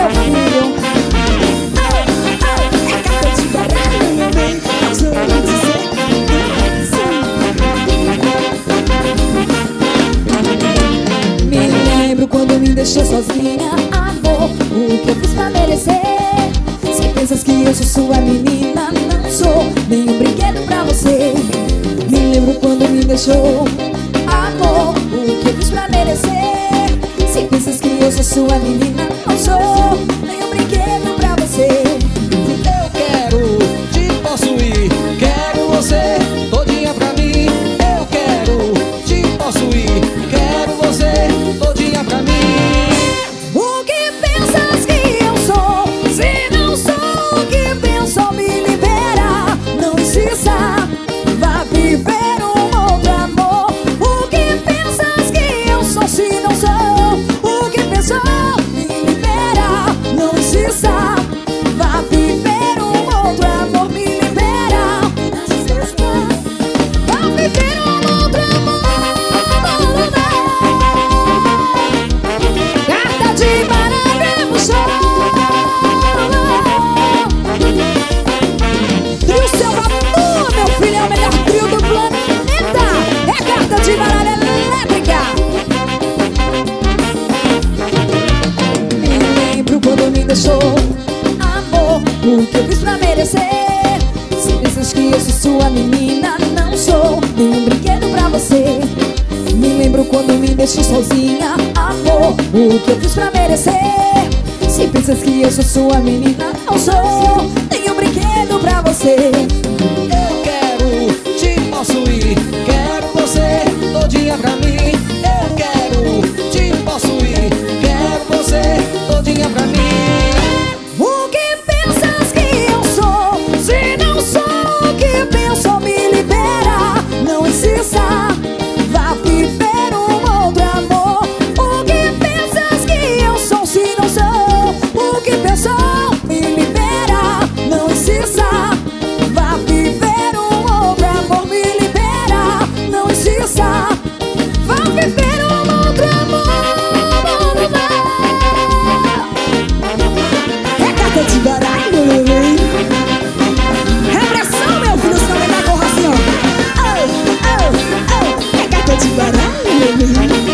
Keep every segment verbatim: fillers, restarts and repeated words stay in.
meu filho. Oh, oh, é carta de baralho, meu bem. Mas eu vou dizer sim. Me lembro quando me deixou sozinha, amor, o que eu fiz pra merecer? Se pensas que eu sou sua menina, não sou nenhum brinquedo pra você. Me lembro quando me deixou, amor, o que eu fiz pra merecer? Se pensas que eu sou sua menina, não sou nenhum brinquedo pra você. Eu quero te possuir, quero você todinha pra mim. Eu quero te possuir, quero você todinha pra mim. O que pensas que eu sou? Se não sou o que penso, me libera. Não insista, vá viver um outro amor. O que pensas que eu sou? Se não sou o que pensou, me libera. Não insista, vá viver um outro amor. Me libera. Não insista, vá viver um outro amor. Carta de baralho no chão. Trio Seu Vapor, meu filho, é o melhor trio do planeta. É carta de baralho elétrica. Me lembro quando me deixou, amor, o que eu fiz pra merecer? Se pensas que eu sou sua menina, não sou nenhum brinquedo pra você. Me lembro quando me deixou sozinha, amor, o que eu fiz pra merecer? Se pensas que eu sou sua menina, não sou nenhum brinquedo pra você. Eu quero te possuir, quero você todinha pra mim. Eu quero te possuir, quero você todinha pra mim. O que pensas que eu sou? Se não sou o que penso, me libera. Não insista, vá viver um outro amor. O que pensas que eu sou? Se não sou o que pensou, me libera. Não insista, vá viver um outro amor. Me libera. Não insista, vá viver um outro amor. É carta de baralho, meu bem. Repressão, meu filho, senão vai dar corra assim, ó. Oh, oh, oh. É carta de baralho, meu bem.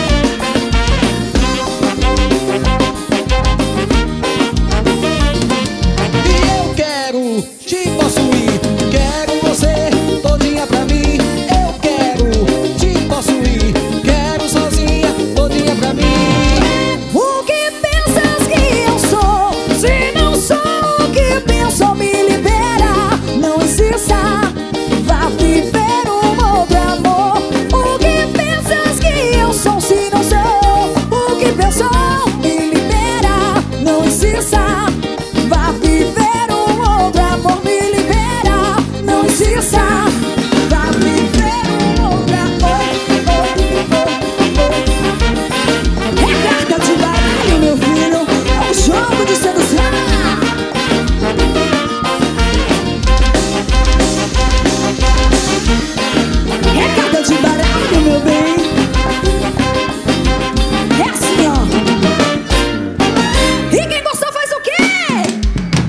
E eu quero te possuir, quero você todinha pra mim. Eu quero te possuir, quero sozinha todinha pra mim. O que pensas que eu sou? Se não sou o que penso, me libera. Não insista, vá viver um outro amor. O que pensas que eu sou? Se não sou o que pensou, me libera. Não insista,